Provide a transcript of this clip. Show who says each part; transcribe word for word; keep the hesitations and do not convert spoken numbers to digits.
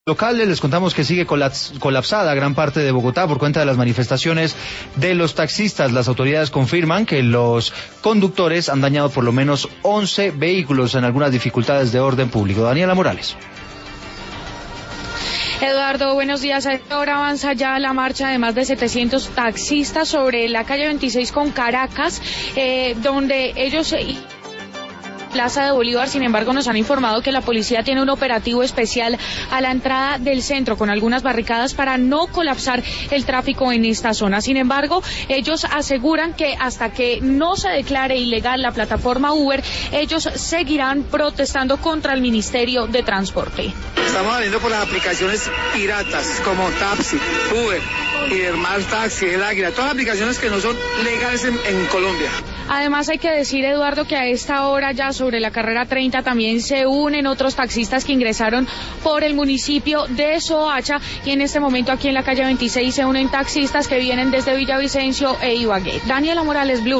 Speaker 1: Locales les contamos que sigue colapsada gran parte de Bogotá por cuenta de las manifestaciones de los taxistas. Las autoridades confirman que los conductores han dañado por lo menos once vehículos en algunas dificultades de orden público. Daniela Morales.
Speaker 2: Eduardo, buenos días. Ahora avanza ya la marcha de más de setecientos taxistas sobre la calle veintiséis con Caracas, eh, donde ellos... Plaza de Bolívar. Sin embargo, nos han informado que la policía tiene un operativo especial a la entrada del centro con algunas barricadas para no colapsar el tráfico en esta zona. Sin embargo, ellos aseguran que hasta que no se declare ilegal la plataforma Uber, ellos seguirán protestando contra el Ministerio de Transporte.
Speaker 3: Estamos viendo por las aplicaciones piratas como Taxi, Uber y demás Taxi, el Águila, todas las aplicaciones que no son legales en, en Colombia.
Speaker 2: Además hay que decir, Eduardo, que a esta hora ya sobre la carrera treinta también se unen otros taxistas que ingresaron por el municipio de Soacha, y en este momento aquí en la calle veintiséis se unen taxistas que vienen desde Villavicencio e Ibagué. Daniela Morales, Blue.